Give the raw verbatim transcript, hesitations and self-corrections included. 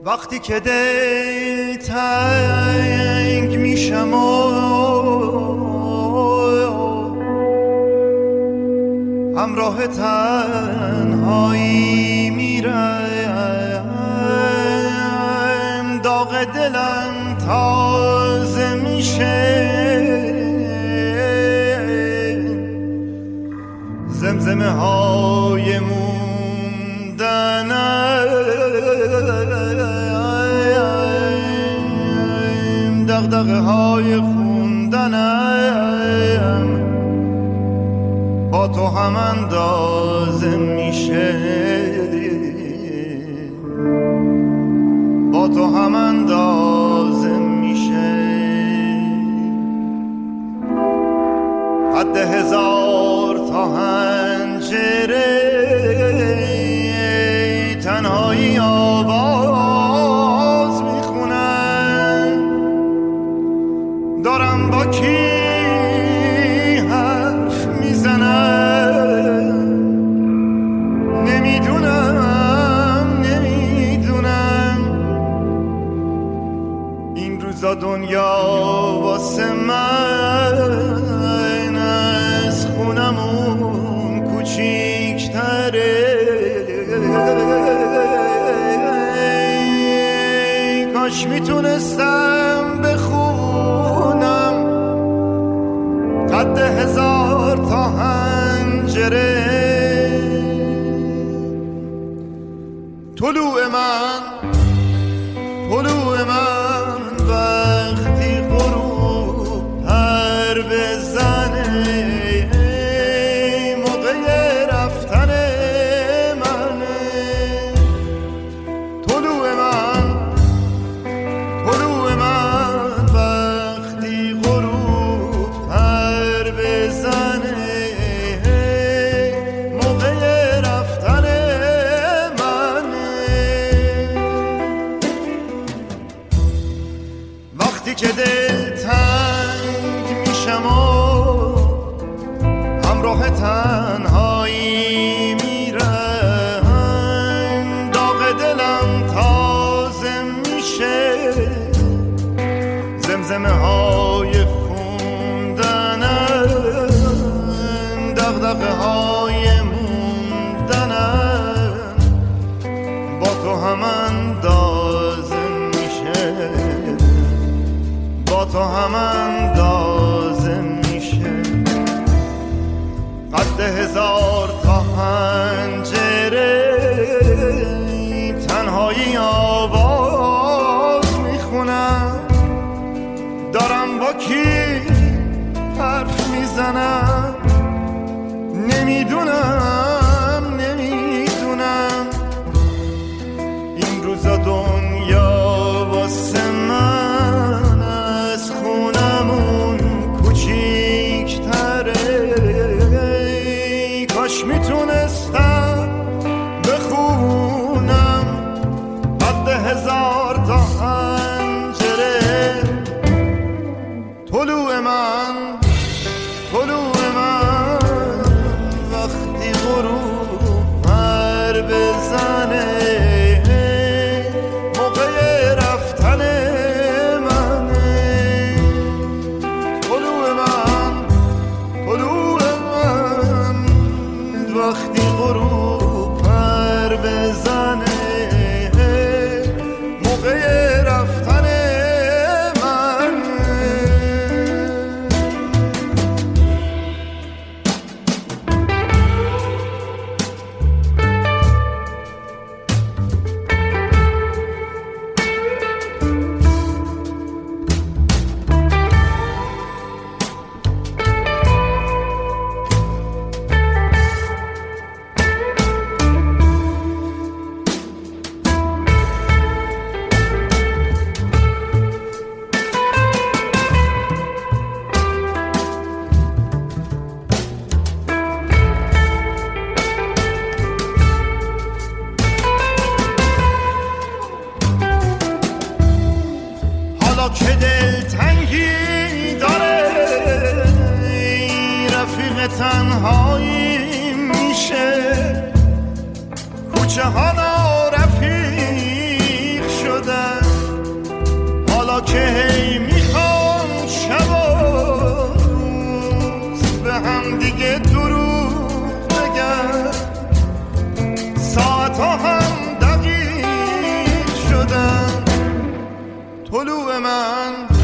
وقتی که دل تنگ میشم و همراه تنهایی میرم، داغ دلم تازه میشه، زمزمه های موندنم، دغدغه های خوندنم با تو هم اندازه میشه، با تو هم اندازه میشه. حد هزار تا حنجره تنهایی آواز میخونم، دارم با کی حرف میزنم، نمیدونم نمیدونم این روزا دنیا واسه من از خونمون کوچیک‌تره، کاش میتونستم بخونم قد هزار تا حنجره. طلوع من طلوع من وقتی غروب پر بزنه، موقع رفتن منه. طلوع من طلوع من وقتی غروب پر بزنه، موقع رفتن منه. وقتی که دل تنگ میشم و همراه تنهایی میرم، داغ دلم تازه میشه، زمزمه های خوندنم، دغدغه های موندنم با تو هم اندازه میشه، با تو هم اندازه میشه. قد هزار تا حنجره تنهایی آواز میخونم، دارم با کی حرف میزنم، نمیدونم نمیدونم این روزا دنیا واسه من از خونمون کوچیک‌تره، کاش میتونستم بخونم قد هزار تا حنجره. طلوع من طلوع من وقتی غروب پر بزنه، موقع رفتن منه. طلوع من طلوع من وقتی غروب پر بزنه، موقع رفتن که دل تنگی داره، رفیق تنهایی میشه، کوچه ها رفیق شد حالا که هی میخوام شب و روز به هم دیگه دروغ بگم، ساعت ها هم دقیق شدن، طلوع من